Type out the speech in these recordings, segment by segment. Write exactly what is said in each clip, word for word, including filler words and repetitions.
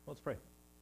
Let's pray.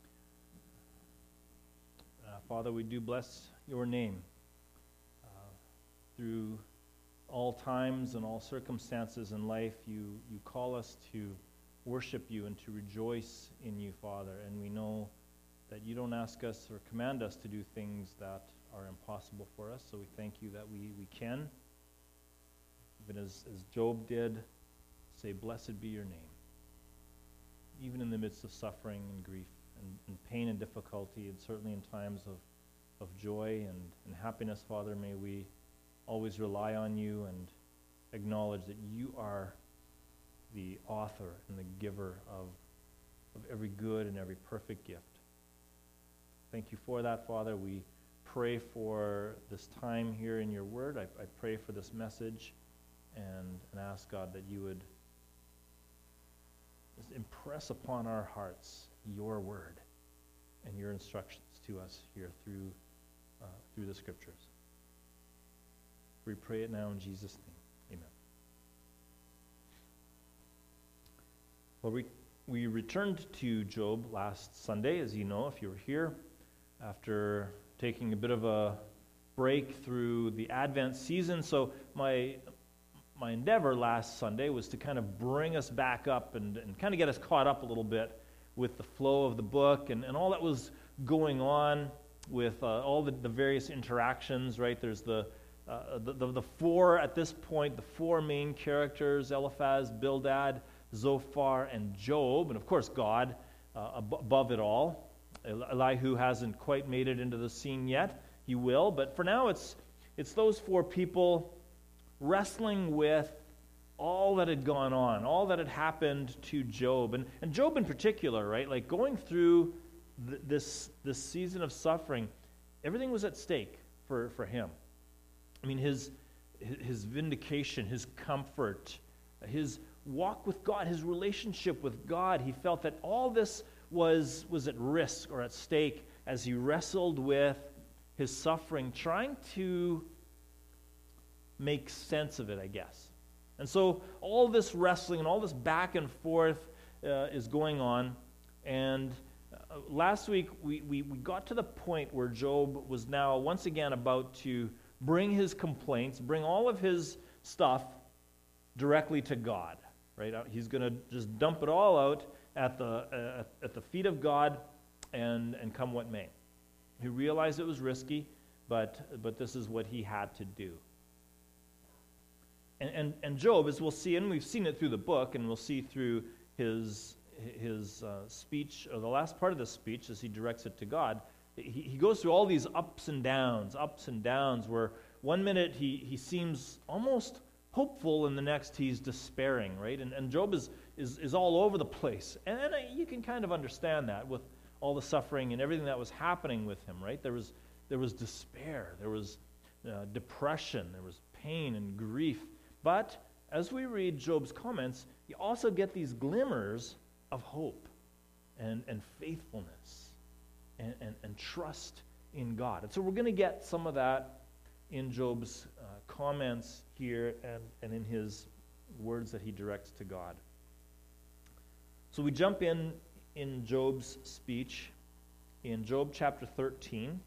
Uh, Father, we do bless your name. Uh, through all times and all circumstances in life, you, you call us to worship you and to rejoice in you, Father. And we know that you don't ask us or command us to do things that are impossible for us. So we thank you that we, we can, even as, as Job did, say, blessed be your name. Even in the midst of suffering and grief and, and pain and difficulty, and certainly in times of, of joy and, and happiness, Father, may we always rely on you and acknowledge that you are the author and the giver of, of every good and every perfect gift. Thank you for that, Father. We pray for this time here in your word. I, I pray for this message and, and ask, God, that you would just impress upon our hearts your word and your instructions to us here through uh, through the scriptures. We pray it now in Jesus' name. Amen. Well, we, we returned to Job last Sunday, as you know, if you were here, after taking a bit of a break through the Advent season. So my My endeavor last Sunday was to kind of bring us back up and, and kind of get us caught up a little bit with the flow of the book and, and all that was going on with uh, all the, the various interactions, right? There's the, uh, the, the the four, at this point, the four main characters, Eliphaz, Bildad, Zophar, and Job, and of course God uh, ab- above it all. Elihu hasn't quite made it into the scene yet. He will, but for now it's it's those four people wrestling with all that had gone on, all that had happened to Job. And, and Job in particular, right? Like going through th- this, this season of suffering, everything was at stake for, for him. I mean, his, his vindication, his comfort, his walk with God, his relationship with God, he felt that all this was, was at risk or at stake as he wrestled with his suffering, trying to make sense of it, I guess. And so all this wrestling and all this back and forth uh, is going on. And uh, last week we, we, we got to the point where Job was now once again about to bring his complaints, bring all of his stuff directly to God. Right? He's going to just dump it all out at the uh, at the feet of God, and and come what may. He realized it was risky, but but this is what he had to do. And, and and Job, as we'll see, and we've seen it through the book, and we'll see through his his uh, speech, or the last part of the speech, as he directs it to God, he, he goes through all these ups and downs, ups and downs, where one minute he, he seems almost hopeful, and the next he's despairing, right? And and Job is is, is all over the place. And, and you can kind of understand that with all the suffering and everything that was happening with him, right? There was, there was despair, there was uh, depression, there was pain and grief. But as we read Job's comments, you also get these glimmers of hope and, and faithfulness and, and, and trust in God. And so we're going to get some of that in Job's uh, comments here and, and in his words that he directs to God. So we jump in in Job's speech in Job chapter thirteen.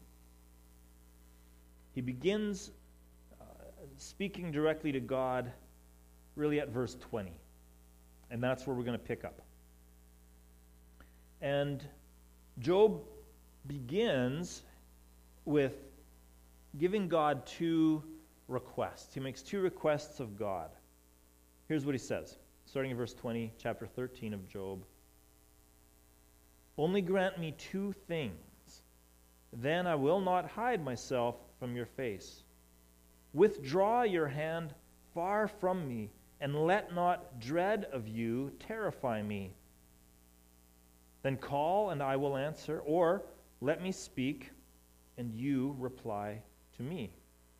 He begins speaking directly to God, really at verse twenty. And that's where we're going to pick up. And Job begins with giving God two requests. He makes two requests of God. Here's what he says, starting in verse twenty, chapter thirteen of Job. Only grant me two things, then I will not hide myself from your face. Withdraw your hand far from me, and let not dread of you terrify me. Then call, and I will answer, or let me speak, and you reply to me.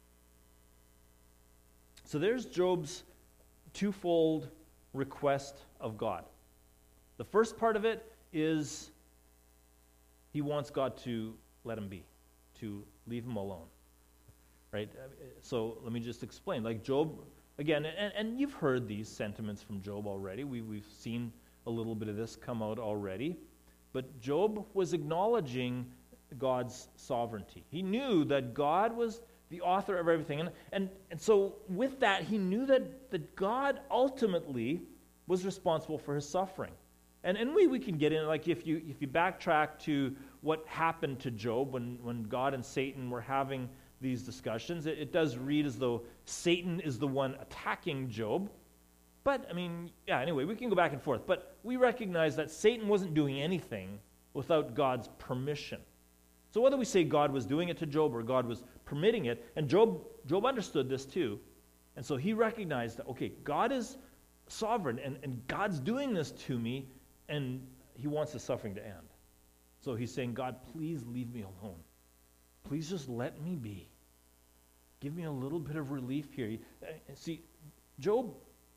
So there's Job's twofold request of God. The first part of it is he wants God to let him be, to leave him alone. Right? So let me just explain. Like Job, again, and, and you've heard these sentiments from Job already. We, we've seen a little bit of this come out already. But Job was acknowledging God's sovereignty. He knew that God was the author of everything. And, and, and so with that, he knew that, that God ultimately was responsible for his suffering. And, and we, we can get in, like if you if you backtrack to what happened to Job when, when God and Satan were having these discussions, it, it does read as though Satan is the one attacking Job. But, I mean, yeah, anyway, we can go back and forth. But we recognize that Satan wasn't doing anything without God's permission. So whether we say God was doing it to Job or God was permitting it, and Job Job understood this too, and so he recognized that, okay, God is sovereign, and, and God's doing this to me, and he wants the suffering to end. So he's saying, God, please leave me alone. Please just let me be. Give me a little bit of relief here. See, Job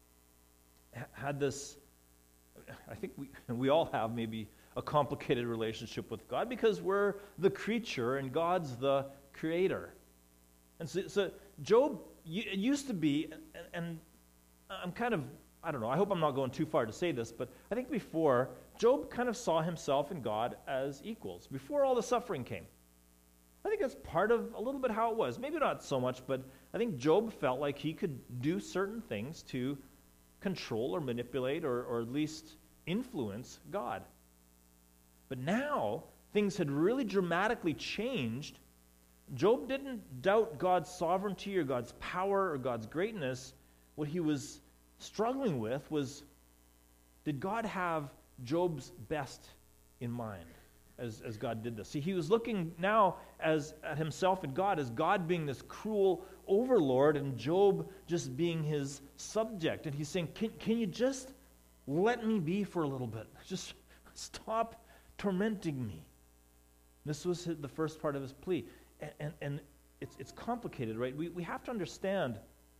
had this, I think we we all have maybe a complicated relationship with God because we're the creature and God's the creator. And so, so Job, it used to be, and, and I'm kind of, I don't know, I hope I'm not going too far to say this, but I think before, Job kind of saw himself and God as equals, before all the suffering came. I think that's part of a little bit how it was. Maybe not so much, but I think Job felt like he could do certain things to control or manipulate or, or at least influence God. But now, things had really dramatically changed. Job didn't doubt God's sovereignty or God's power or God's greatness. What he was struggling with was, did God have Job's best in mind as, as God did this? See, he was looking now as at himself and God as God being this cruel overlord and Job just being his subject. And he's saying, can, can you just let me be for a little bit? Just stop tormenting me. This was the first part of his plea. And, and, and it's, it's complicated, right? We, we have to understand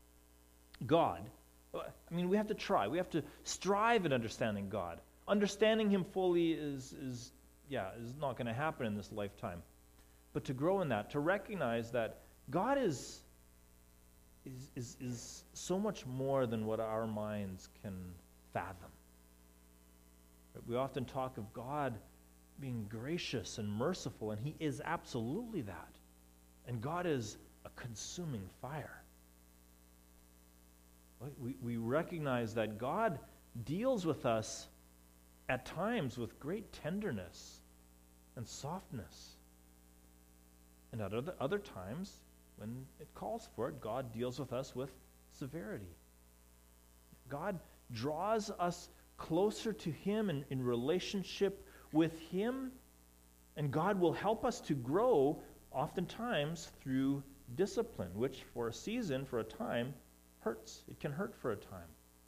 God. I mean, we have to try. We have to strive at understanding God. Understanding him fully is, is yeah, is not going to happen in this lifetime. But to grow in that, to recognize that God is, is, is, is so much more than what our minds can fathom. We often talk of God being gracious and merciful, and he is absolutely that. And God is a consuming fire. We, we recognize that God deals with us at times with great tenderness and softness. And at other, other times, when it calls for it, God deals with us with severity. God draws us closer to him and in relationship with him, and God will help us to grow oftentimes through discipline, which for a season, for a time, hurts. It can hurt for a time.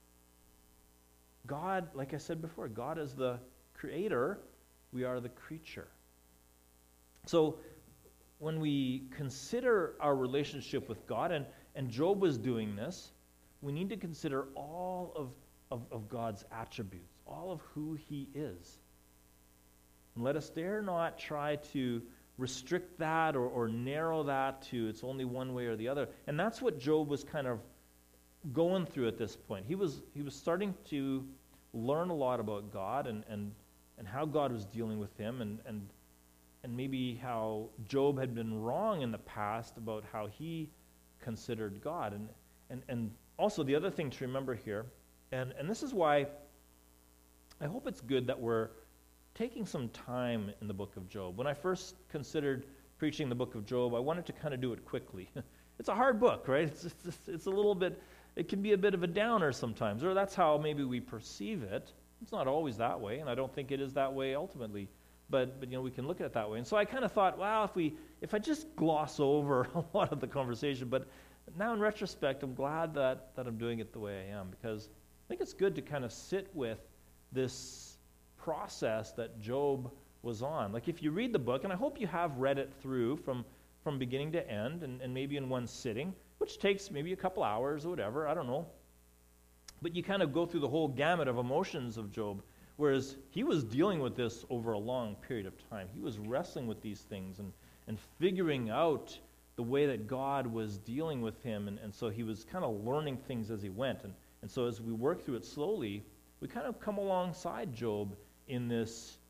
God, like I said before, God is the creator, we are the creature. So when we consider our relationship with God, and, and Job was doing this, we need to consider all of, of, of God's attributes, all of who he is. And let us dare not try to restrict that or, or narrow that to it's only one way or the other. And that's what Job was kind of going through at this point. He was he was starting to learn a lot about God and and, and how God was dealing with him and, and and maybe how Job had been wrong in the past about how he considered God. And and, and also the other thing to remember here, and, and this is why I hope it's good that we're taking some time in the book of Job. When I first considered preaching the book of Job, I wanted to kind of do it quickly. It's a hard book, right? It's, it's, it's a little bit, it can be a bit of a downer sometimes, or that's how maybe we perceive it. It's not always that way, and I don't think it is that way ultimately. But, but you know, we can look at it that way. And so I kind of thought, well, if we, if I just gloss over a lot of the conversation, but now in retrospect, I'm glad that, that I'm doing it the way I am, because I think it's good to kind of sit with this process that Job was on. Like if you read the book, and I hope you have read it through from, from beginning to end, and, and maybe in one sitting, which takes maybe a couple hours or whatever, I don't know. But you kind of go through the whole gamut of emotions of Job, whereas he was dealing with this over a long period of time. He was wrestling with these things and, and figuring out the way that God was dealing with him, and, and so he was kind of learning things as he went. And, and so as we work through it slowly, we kind of come alongside Job in this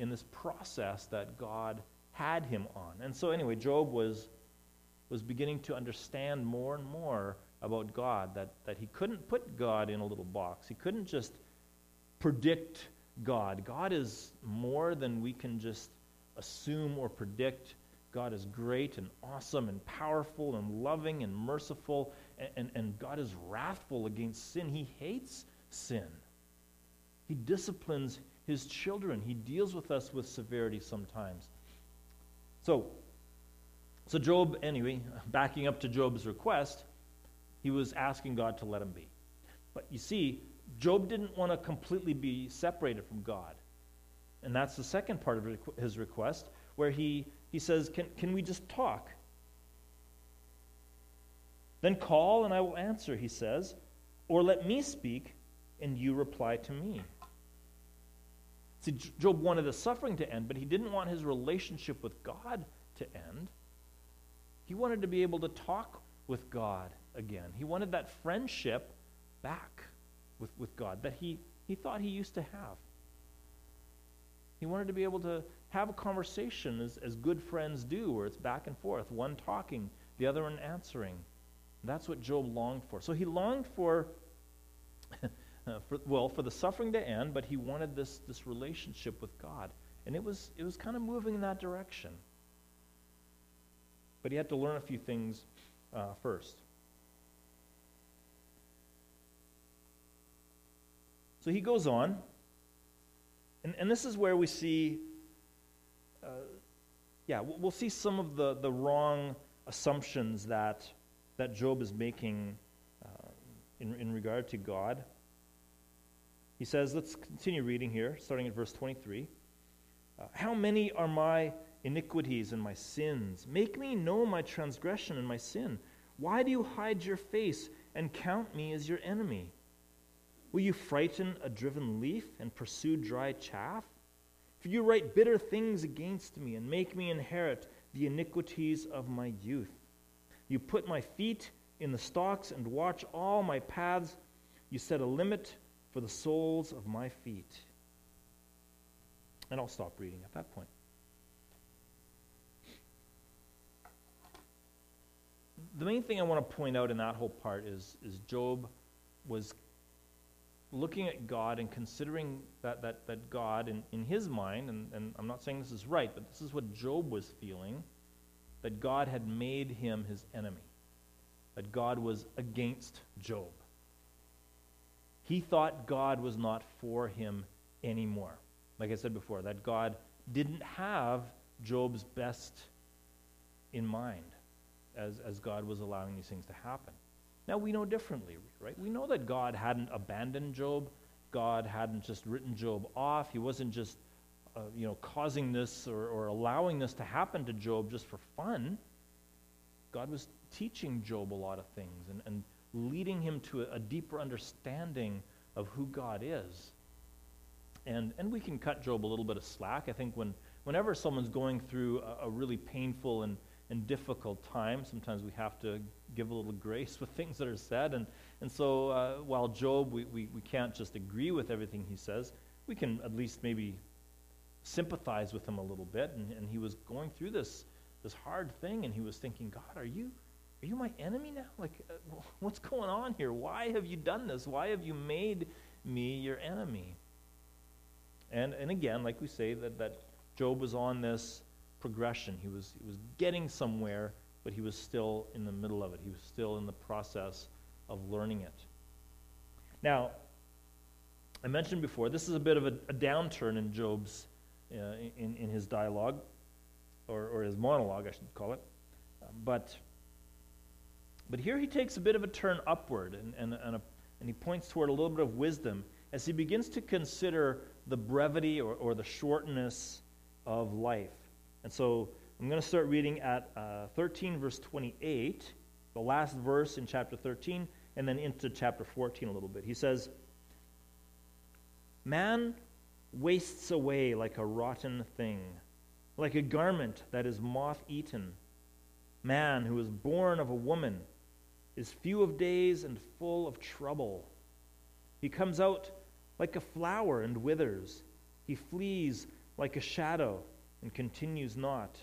in this process that God had him on. And so anyway, Job was was beginning to understand more and more about God, that, that he couldn't put God in a little box. He couldn't just predict God. God is more than we can just assume or predict. God is great and awesome and powerful and loving and merciful, and, and, and God is wrathful against sin. He hates sin. He disciplines his children. He deals with us with severity sometimes. So, so Job, anyway, backing up to Job's request, he was asking God to let him be. But you see, Job didn't want to completely be separated from God. And that's the second part of his request, where he, he says, can, can we just talk? Then call and I will answer, he says, or let me speak and you reply to me. See, Job wanted the suffering to end, but he didn't want his relationship with God to end. He wanted to be able to talk with God again. He wanted that friendship back with, with God that he, he thought he used to have. He wanted to be able to have a conversation as, as good friends do, where it's back and forth, one talking, the other one answering. That's what Job longed for. So he longed for, uh, for well, for the suffering to end, but he wanted this, this relationship with God. And it was, it was kind of moving in that direction. But he had to learn a few things uh, first. So he goes on, and, and this is where we see, uh, yeah, we'll see some of the, the wrong assumptions that that Job is making uh, in, in regard to God. He says, let's continue reading here, starting at verse twenty-three. Uh, How many are my iniquities and my sins? Make me know my transgression and my sin. Why do you hide your face and count me as your enemy? Will you frighten a driven leaf and pursue dry chaff? For you write bitter things against me and make me inherit the iniquities of my youth. You put my feet in the stocks and watch all my paths. You set a limit for the soles of my feet. And I'll stop reading at that point. The main thing I want to point out in that whole part is, is Job was looking at God and considering that, that, that God, in, in his mind, and, and I'm not saying this is right, but this is what Job was feeling, that God had made him his enemy, that God was against Job. He thought God was not for him anymore. Like I said before, that God didn't have Job's best in mind as, as God was allowing these things to happen. Now we know differently, right? We know that God hadn't abandoned Job. God hadn't just written Job off. He wasn't just uh, you know, causing this or, or allowing this to happen to Job just for fun. God was teaching Job a lot of things and, and leading him to a, a deeper understanding of who God is. And and we can cut Job a little bit of slack. I think when whenever someone's going through a, a really painful and, and difficult time, sometimes we have to give a little grace with things that are said. And, and so uh, while Job, we, we, we can't just agree with everything he says, we can at least maybe sympathize with him a little bit. And, and he was going through this this hard thing, and he was thinking, God, are you are you my enemy now? Like, uh, what's going on here? Why have you done this? Why have you made me your enemy? And and again, like we say, that, that Job was on this progression. He was he was getting somewhere, but he was still in the middle of it. He was still in the process of learning it. Now, I mentioned before, this is a bit of a, a downturn in Job's, uh, in, in his dialogue, or, or his monologue, I should call it. Uh, but but here he takes a bit of a turn upward, and, and, and, a, and he points toward a little bit of wisdom as he begins to consider the brevity or, or the shortness of life. And so I'm going to start reading at uh, thirteen, verse twenty-eight, the last verse in chapter thirteen, and then into chapter fourteen a little bit. He says, "Man wastes away like a rotten thing, like a garment that is moth-eaten. Man who is born of a woman is few of days and full of trouble. He comes out like a flower and withers. He flees like a shadow and continues not?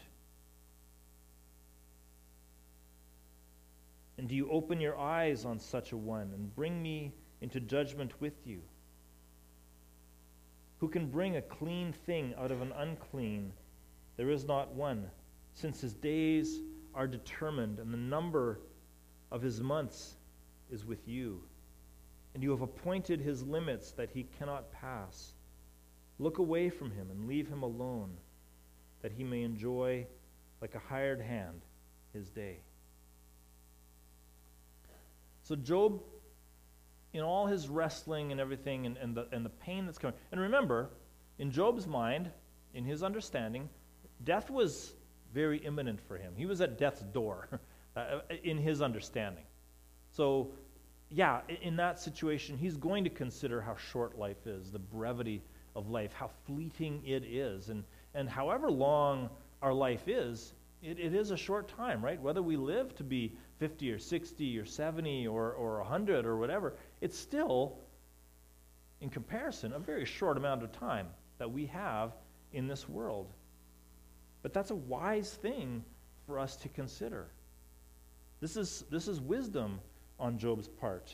And do you open your eyes on such a one and bring me into judgment with you? Who can bring a clean thing out of an unclean? There is not one, since his days are determined, and the number of his months is with you. And you have appointed his limits that he cannot pass. Look away from him and leave him alone, that he may enjoy like a hired hand his day. So Job, in all his wrestling and everything, and, and, the, and the pain that's coming, and remember, in Job's mind, in his understanding, death was very imminent for him. He was at death's door, uh, in his understanding. So, yeah, in that situation, he's going to consider how short life is, the brevity of life, how fleeting it is, and, and however long our life is, it, it is a short time, right? Whether we live to be fifty or sixty or seventy or, or one hundred or whatever, it's still, in comparison, a very short amount of time that we have in this world. But that's a wise thing for us to consider. This is, this is wisdom on Job's part.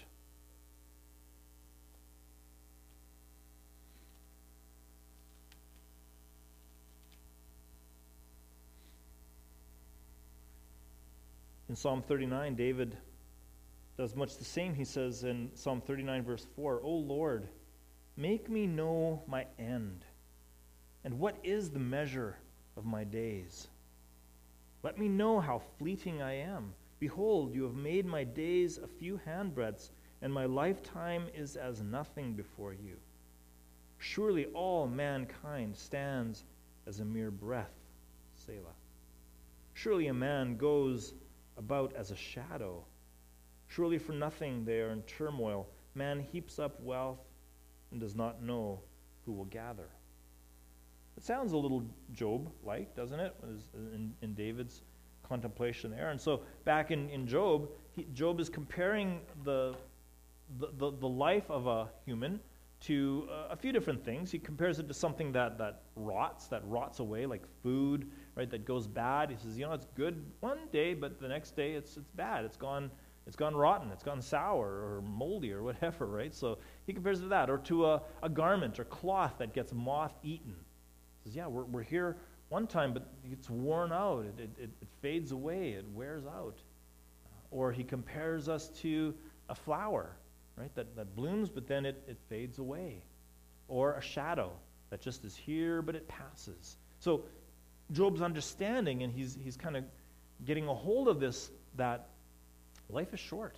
In Psalm thirty-nine, David does much the same. He says in Psalm thirty-nine, verse four, O Lord, make me know my end, and what is the measure of my days? Let me know how fleeting I am. Behold, you have made my days a few handbreadths, and my lifetime is as nothing before you. Surely all mankind stands as a mere breath. Selah. Surely a man goes about as a shadow. Surely for nothing they are in turmoil. Man heaps up wealth and does not know who will gather. It sounds a little Job-like, doesn't it, in, in David's contemplation there. And so back in, in Job, he, Job is comparing the, the, the, the life of a human to uh, a few different things. He compares it to something that, that rots, that rots away, like food, right, that goes bad. He says, you know, it's good one day, but the next day it's it's bad. It's gone it's gone rotten. It's gone sour or moldy or whatever, right? So he compares it to that, or to a, a garment or cloth that gets moth-eaten. He says, yeah, we're we're here one time, but it's worn out. It, it, it fades away. It wears out. Or he compares us to a flower, right, that, that blooms, but then it, it fades away. Or a shadow that just is here, but it passes. So Job's understanding, and he's he's kind of getting a hold of this, that life is short.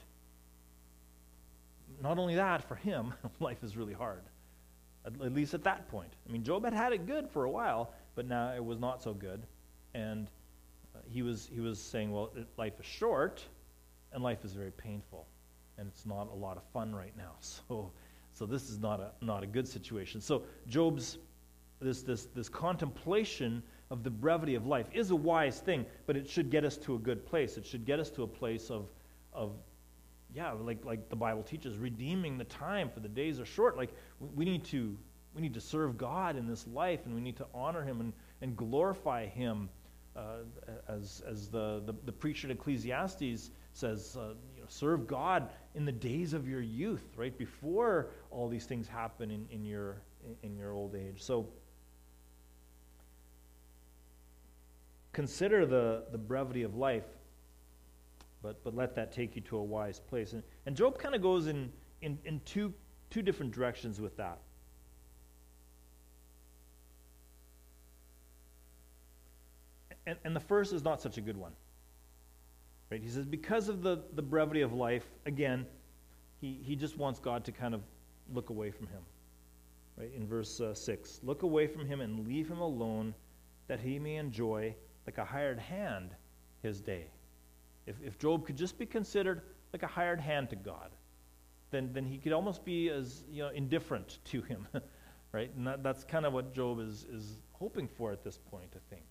Not only that, for him, life is really hard, at, at least at that point. I mean, Job had had it good for a while, but now it was not so good. And uh, he was he was saying, well, it, life is short, and life is very painful, and it's not a lot of fun right now. So so this is not a not a good situation. So Job's this this this contemplation of the brevity of life is a wise thing, but it should get us to a good place. It should get us to a place of, of yeah, like like the Bible teaches, redeeming the time, for the days are short. Like we need to we need to serve God in this life, and we need to honor Him and, and glorify Him, uh, as as the, the the preacher in Ecclesiastes says, uh, you know, serve God in the days of your youth, right before all these things happen in, in your in your old age. So consider the, the brevity of life, but but let that take you to a wise place. And, and Job kind of goes in, in, in two, two different directions with that. And, and the first is not such a good one. Right? He says, because of the, the brevity of life, again, he, he just wants God to kind of look away from him. Right? In verse uh, six, look away from him and leave him alone, that he may enjoy like a hired hand his day. If if Job could just be considered like a hired hand to God, then then he could almost be as, you know, indifferent to him, right? And that, that's kind of what Job is is hoping for at this point, I think.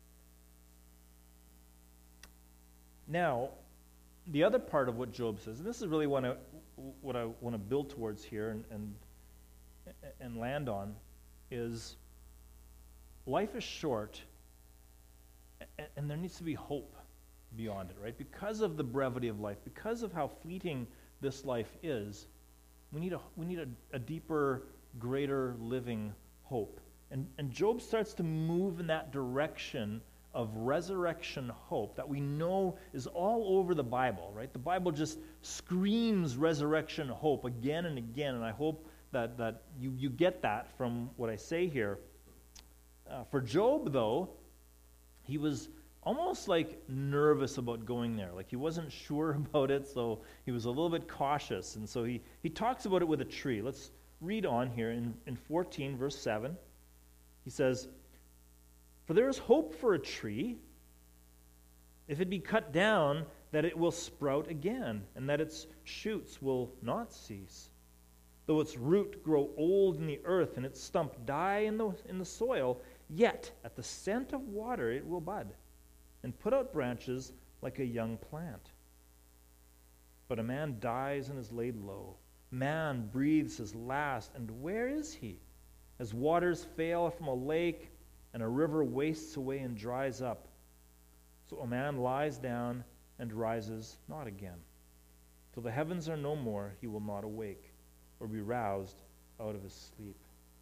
Now, the other part of what Job says, and this is really what I, what I want to build towards here and, and and land on, is life is short, and, and there needs to be hope beyond it, right? Because of the brevity of life, because of how fleeting this life is, we need a we need a, a deeper, greater living hope. And, and Job starts to move in that direction of resurrection hope that we know is all over the Bible, right? The Bible just screams resurrection hope again and again, and I hope that, that you, you get that from what I say here. Uh, for Job, though, he was almost like nervous about going there. Like he wasn't sure about it, so he was a little bit cautious. And so he, he talks about it with a tree. Let's read on here in, in fourteen, verse seven. He says, "For there is hope for a tree, if it be cut down, that it will sprout again, and that its shoots will not cease. Though its root grow old in the earth, and its stump die in the, in the soil, yet at the scent of water it will bud, and put out branches like a young plant. But a man dies and is laid low. Man breathes his last, and where is he? As waters fail from a lake, and a river wastes away and dries up, so a man lies down and rises not again. Till the heavens are no more, he will not awake, or be roused out of his sleep."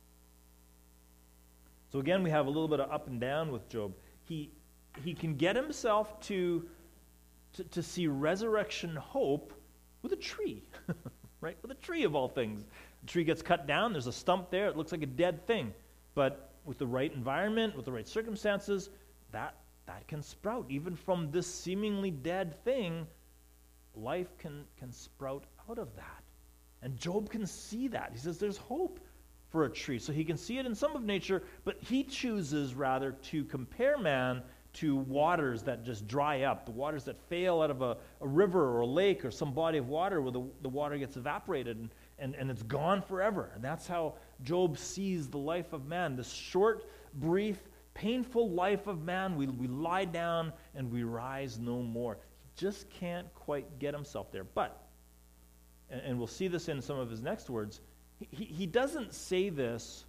So again, we have a little bit of up and down with Job. He he can get himself to, to, to see resurrection hope with a tree, right? With a tree of all things. The tree gets cut down, there's a stump there, it looks like a dead thing. But with the right environment, with the right circumstances, that, that can sprout. Even from this seemingly dead thing, life can, can sprout out of that. And Job can see that. He says there's hope for a tree. So he can see it in some of nature, but he chooses rather to compare man to waters that just dry up, the waters that fail out of a, a river or a lake or some body of water where the, the water gets evaporated and, and, and it's gone forever. And that's how Job sees the life of man, this short, brief, painful life of man. We, we lie down and we rise no more. He just can't quite get himself there. But, and, and we'll see this in some of his next words, he, he doesn't say this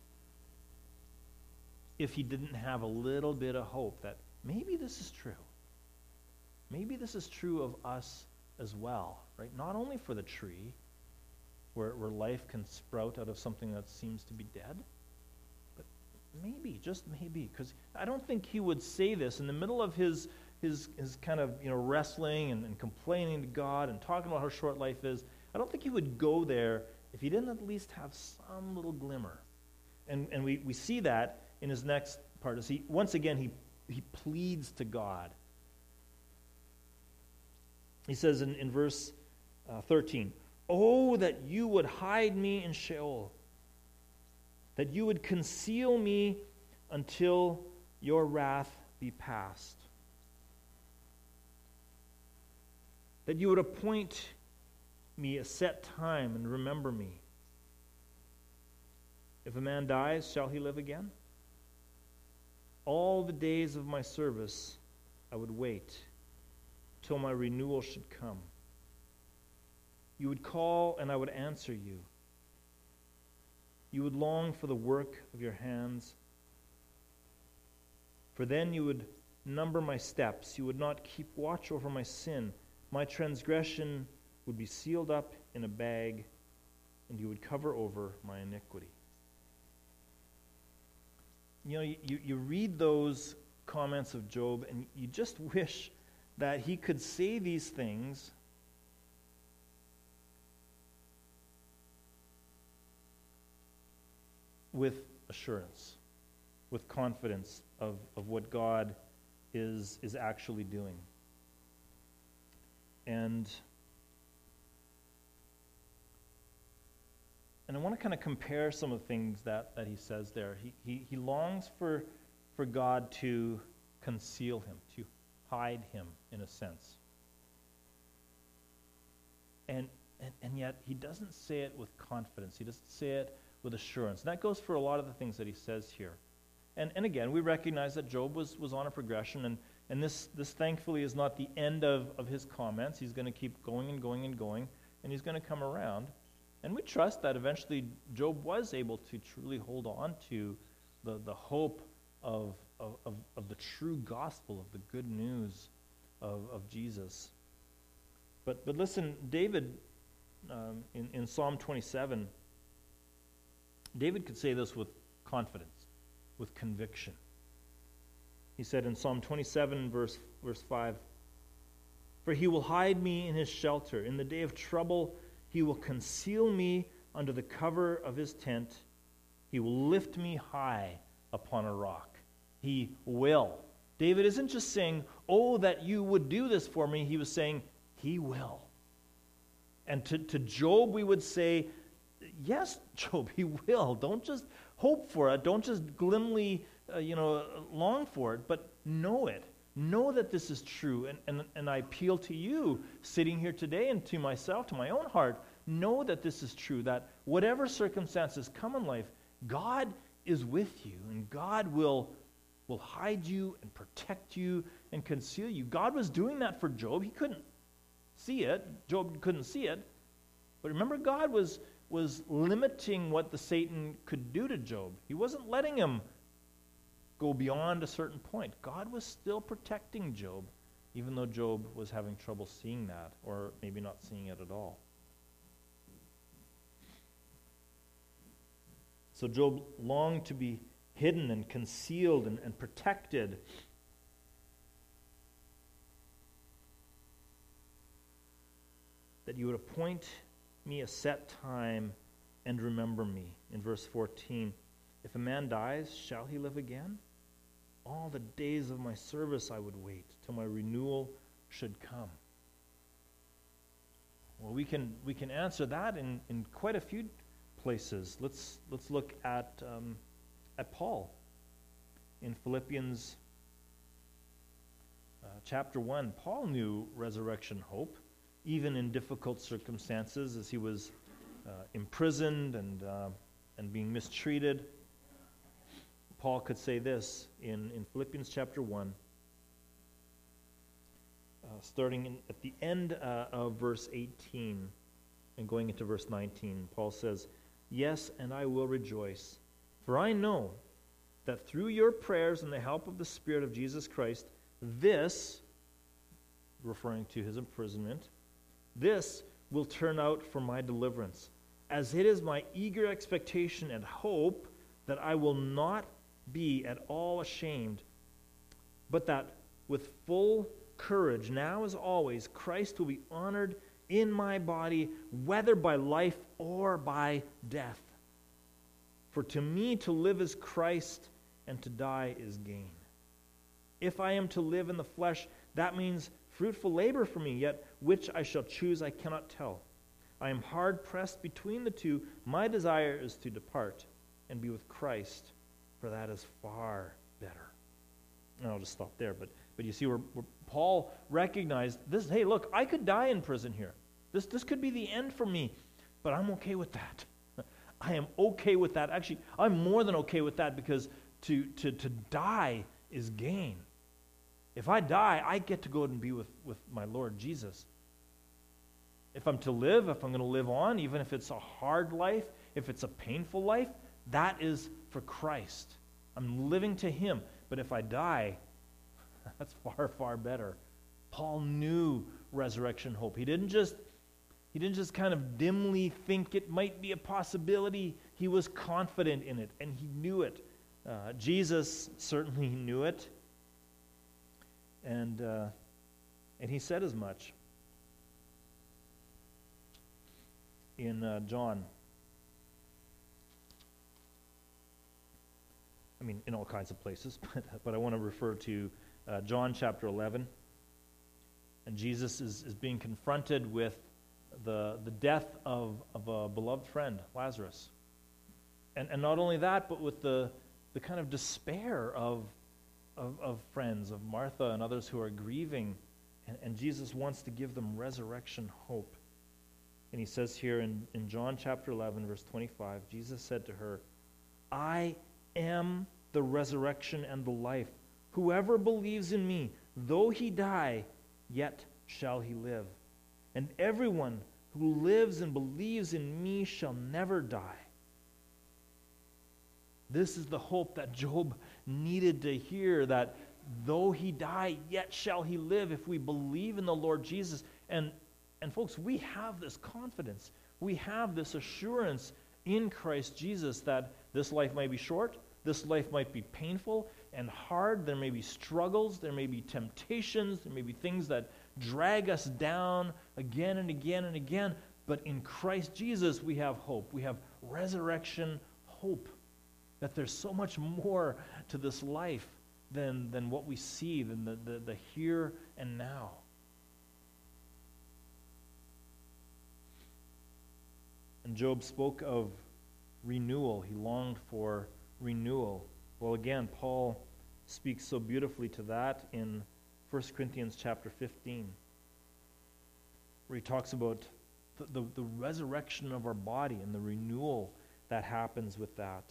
if he didn't have a little bit of hope that maybe this is true. Maybe this is true of us as well, right? Not only for the tree, where, where life can sprout out of something that seems to be dead, but maybe, just maybe, because I don't think he would say this in the middle of his his his kind of you know wrestling and, and complaining to God and talking about how short life is. I don't think he would go there if he didn't at least have some little glimmer. And and we, we see that in his next part. As he once again he He pleads to God. He says in, in verse uh, thirteen, "Oh, that you would hide me in Sheol, that you would conceal me until your wrath be past, that you would appoint me a set time and remember me. If a man dies, shall he live again? All the days of my service I would wait till my renewal should come. You would call and I would answer you. You would long for the work of your hands. For then you would number my steps. You would not keep watch over my sin. My transgression would be sealed up in a bag, and you would cover over my iniquity." You know, you, you read those comments of Job, and you just wish that he could say these things with assurance, with confidence of, of what God is, is actually doing. And, and I want to kind of compare some of the things that, that he says there. He, he, he longs for, for God to conceal him, to hide him in a sense. And, and, and yet he doesn't say it with confidence. He doesn't say it with assurance. And that goes for a lot of the things that he says here. And, and again, we recognize that Job was, was on a progression, and, and this, this thankfully is not the end of, of his comments. He's going to keep going and going and going, and he's going to come around. And we trust that eventually Job was able to truly hold on to the, the hope of, of, of, of the true gospel, of the good news of, of Jesus. But, but listen, David, um, in, in Psalm twenty-seven, David could say this with confidence, with conviction. He said in Psalm twenty-seven, verse, verse five, "For he will hide me in his shelter. In the day of trouble, he will conceal me under the cover of his tent. He will lift me high upon a rock." He will. David isn't just saying, "Oh, that you would do this for me." He was saying, he will. And to, to Job, we would say, yes, Job, he will. Don't just hope for it. Don't just glimly, uh, you know, long for it, but know it. Know that this is true. And, and, and I appeal to you sitting here today and to myself, to my own heart, know that this is true, that whatever circumstances come in life, God is with you, and God will, will hide you and protect you and conceal you. God was doing that for Job. He couldn't see it. Job couldn't see it. But remember, God was, was limiting what the Satan could do to Job. He wasn't letting him go beyond a certain point. God was still protecting Job, even though Job was having trouble seeing that, or maybe not seeing it at all. So Job longed to be hidden and concealed and, and protected. That you would appoint me a set time and remember me. In verse fourteen, "If a man dies, shall he live again? All the days of my service I would wait, till my renewal should come." Well, we can we can answer that in, in quite a few places. Let's let's look at um, at Paul in Philippians uh, chapter one. Paul knew resurrection hope, even in difficult circumstances, as he was uh, imprisoned and uh, and being mistreated. Paul could say this in, in Philippians chapter one, uh, starting in, at the end uh, of verse eighteen and going into verse nineteen. Paul says, "Yes, and I will rejoice, for I know that through your prayers and the help of the Spirit of Jesus Christ, this," referring to his imprisonment, "this will turn out for my deliverance, as it is my eager expectation and hope that I will not be at all ashamed, but that with full courage, now as always, Christ will be honored in my body, whether by life or by death. For to me to live is Christ, and to die is gain. If I am to live in the flesh, that means fruitful labor for me, yet which I shall choose I cannot tell. I am hard pressed between the two. My desire is to depart and be with Christ, for that is far better." And I'll just stop there. But but you see where, where Paul recognized this, hey, look, I could die in prison here. This, this could be the end for me, but I'm okay with that. I am okay with that. Actually, I'm more than okay with that, because to, to, to die is gain. If I die, I get to go and be with, with my Lord Jesus. If I'm to live, if I'm going to live on, even if it's a hard life, if it's a painful life, that is for Christ. I'm living to Him. But if I die, that's far, far better. Paul knew resurrection hope. He didn't just he didn't just kind of dimly think it might be a possibility. He was confident in it, and he knew it. Uh, Jesus certainly knew it, and uh, and he said as much in uh, John. I mean, in all kinds of places, but, but I want to refer to uh, John chapter eleven. And Jesus is, is being confronted with the, the death of, of a beloved friend, Lazarus. And, and not only that, but with the, the kind of despair of, of, of friends, of Martha and others who are grieving. And, and Jesus wants to give them resurrection hope. And he says here in, in John chapter eleven, verse twenty-five, Jesus said to her, "I am the resurrection and the life. Whoever believes in me, though he die, yet shall he live. And everyone who lives and believes in me shall never die." This is the hope that Job needed to hear, that though he die, yet shall he live, if we believe in the Lord Jesus. And, and folks, we have this confidence. We have this assurance in Christ Jesus that this life might be short, this life might be painful and hard, there may be struggles, there may be temptations, there may be things that drag us down again and again and again, but in Christ Jesus we have hope. We have resurrection hope, that there's so much more to this life than, than what we see, than the, the, the here and now. And Job spoke of renewal. He longed for renewal. Well, again, Paul speaks so beautifully to that in First Corinthians chapter fifteen, where he talks about the, the, the resurrection of our body and the renewal that happens with that.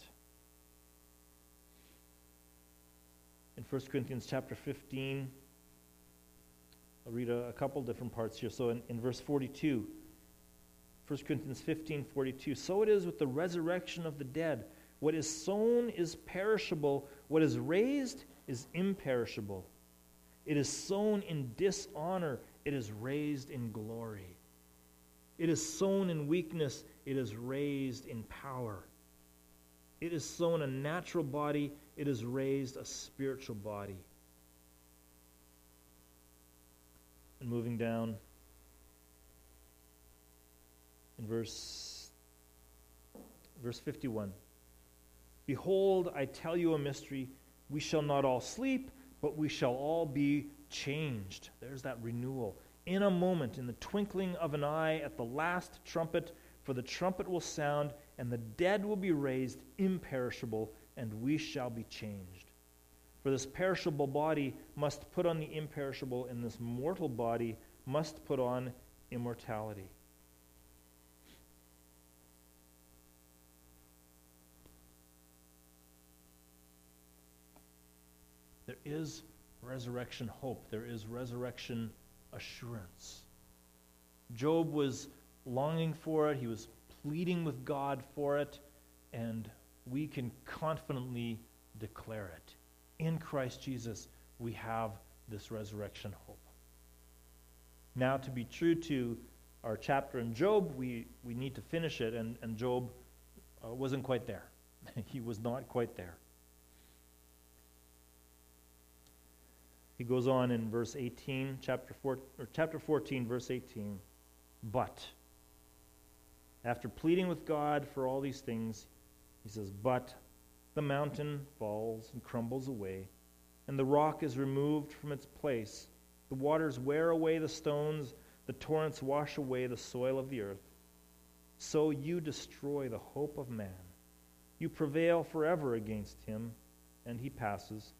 In First Corinthians chapter fifteen, I'll read a, a couple different parts here. So in, in verse forty-two, First Corinthians fifteen, forty-two, so it is with the resurrection of the dead. What is sown is perishable. What is raised is imperishable. It is sown in dishonor. It is raised in glory. It is sown in weakness. It is raised in power. It is sown a natural body. It is raised a spiritual body. And moving down in verse, verse fifty-one. Behold, I tell you a mystery. We shall not all sleep, but we shall all be changed. There's that renewal. In a moment, in the twinkling of an eye, at the last trumpet, for the trumpet will sound, and the dead will be raised imperishable, and we shall be changed. For this perishable body must put on the imperishable, and this mortal body must put on immortality. There is resurrection hope. There is resurrection assurance. Job was longing for it. He was pleading with God for it. And we can confidently declare it. In Christ Jesus, we have this resurrection hope. Now, to be true to our chapter in Job, we, we need to finish it. And, and Job uh, wasn't quite there. He was not quite there. He goes on in verse eighteen, chapter four, or chapter fourteen, verse eighteen. But, after pleading with God for all these things, he says, but the mountain falls and crumbles away, and the rock is removed from its place. The waters wear away the stones, the torrents wash away the soil of the earth. So you destroy the hope of man. You prevail forever against him, and he passes.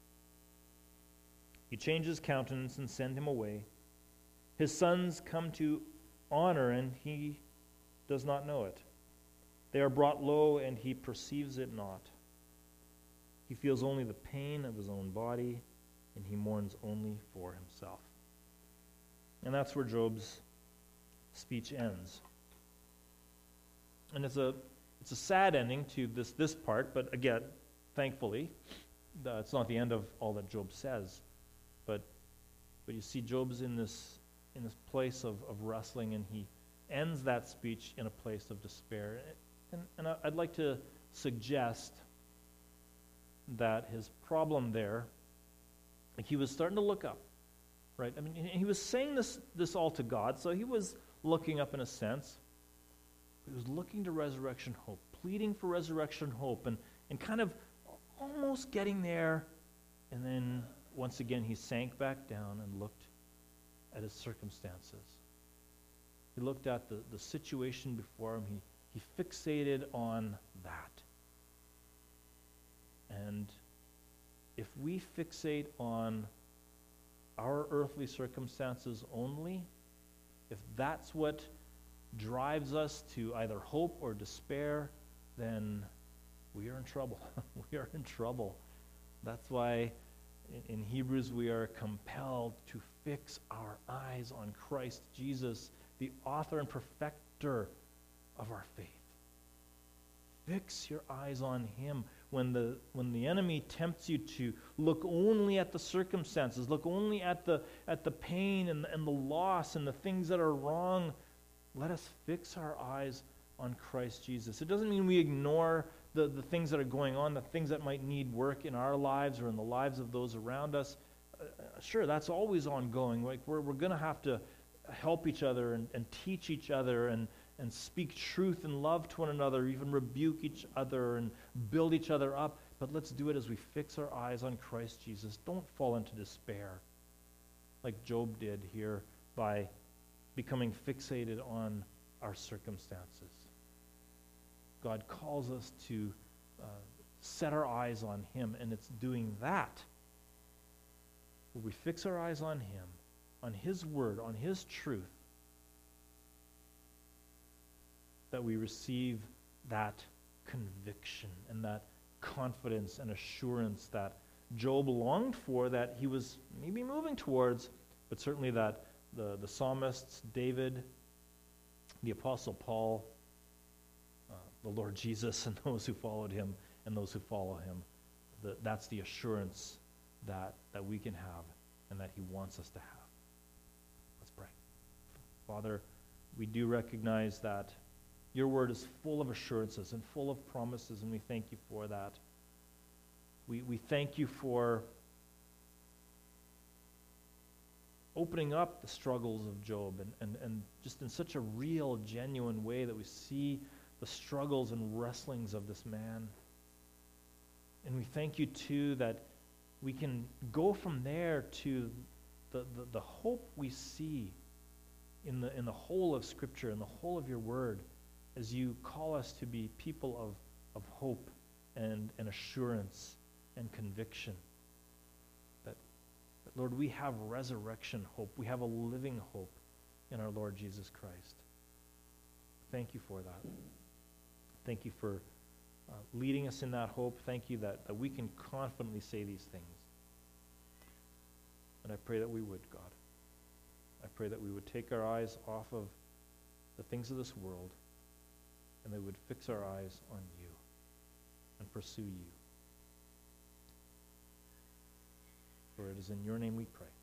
You change his countenance and send him away. His sons come to honor, and he does not know it. They are brought low, and he perceives it not. He feels only the pain of his own body, and he mourns only for himself. And that's where Job's speech ends. And it's a it's a sad ending to this, this part, but again, thankfully, uh, it's not the end of all that Job says. But but you see, Job's in this in this place of, of wrestling, and he ends that speech in a place of despair. And, and I'd like to suggest that his problem there, like he was starting to look up, right? I mean, he was saying this this all to God, so he was looking up in a sense. But he was looking to resurrection hope, pleading for resurrection hope, and, and kind of almost getting there, and then once again, he sank back down and looked at his circumstances. He looked at the, the situation before him. He, he fixated on that. And if we fixate on our earthly circumstances only, if that's what drives us to either hope or despair, then we are in trouble. We are in trouble. That's why in Hebrews, we are compelled to fix our eyes on Christ Jesus, the author and perfecter of our faith. Fix your eyes on him. when the when the enemy tempts you to look only at the circumstances, look only at the at the pain and, and the loss and the things that are wrong, let us fix our eyes on Christ Jesus. It doesn't mean we ignore the, the things that are going on, the things that might need work in our lives or in the lives of those around us. Uh, sure, that's always ongoing. Like we're we're going to have to help each other and, and teach each other and, and speak truth and love to one another, even rebuke each other and build each other up. But let's do it as we fix our eyes on Christ Jesus. Don't fall into despair like Job did here by becoming fixated on our circumstances. God calls us to uh, set our eyes on Him, and it's doing that where we fix our eyes on Him, on His Word, on His truth, that we receive that conviction and that confidence and assurance that Job longed for, that he was maybe moving towards, but certainly that the, the psalmists, David, the Apostle Paul, uh, the Lord Jesus, and those who followed Him and those who follow Him, the, that's the assurance that, that we can have and that He wants us to have. Let's pray. Father, we do recognize that Your Word is full of assurances and full of promises, and we thank You for that. We, we thank You for opening up the struggles of Job and, and, and just in such a real, genuine way that we see the struggles and wrestlings of this man. And we thank You, too, that we can go from there to the, the, the hope we see in the, in the whole of Scripture, in the whole of Your Word, as You call us to be people of, of hope and, and assurance and conviction. That, that, Lord, we have resurrection hope. We have a living hope in our Lord Jesus Christ. Thank You for that. Thank You for uh, leading us in that hope. Thank You that, that we can confidently say these things. And I pray that we would, God. I pray that we would take our eyes off of the things of this world and that we would fix our eyes on You and pursue You. For it is in Your name we pray.